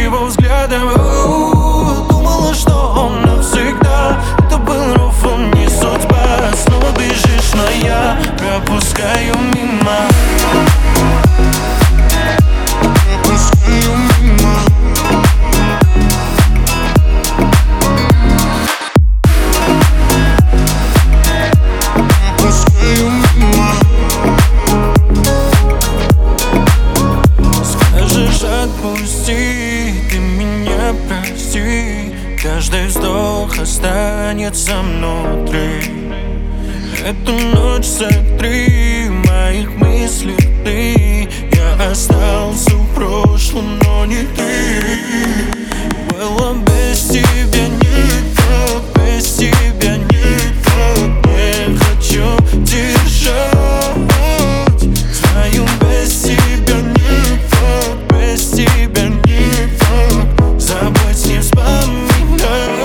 его взглядом. Думала, что он навсегда. Это был ров, он не судьба. Снова бежишь, но я пропускаю мимо. Отпусти, ты меня прости. Каждый вздох останется внутри. Эту ночь сотри моих мыслей ты. Я остался в прошлом, но не ты. Было без тебя не так, без тебя не так. Не хочу держать. Знаю, без тебя не так, без тебя не так. Забыть, не вспоминать.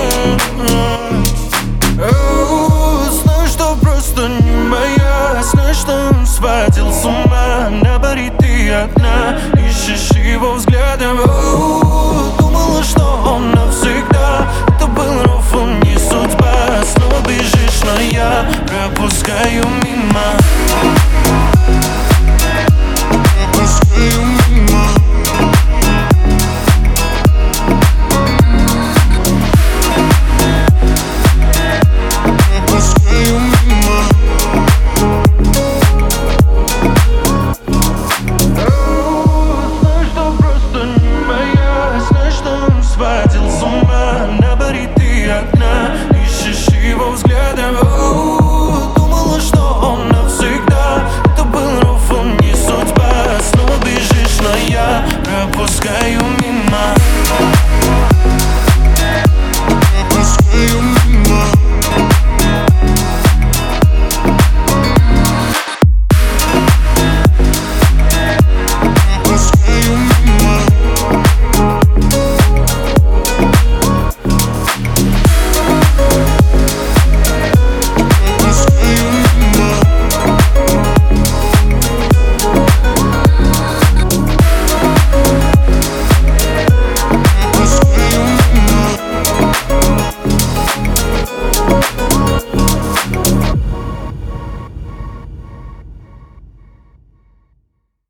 Знаю, что просто не моя. Знаю, что он сводил с ума. На баре ты одна, ищешь его взглядом. Думала, что он навсегда. Это был ров, он не судьба. Снова бежишь, но я пропускаю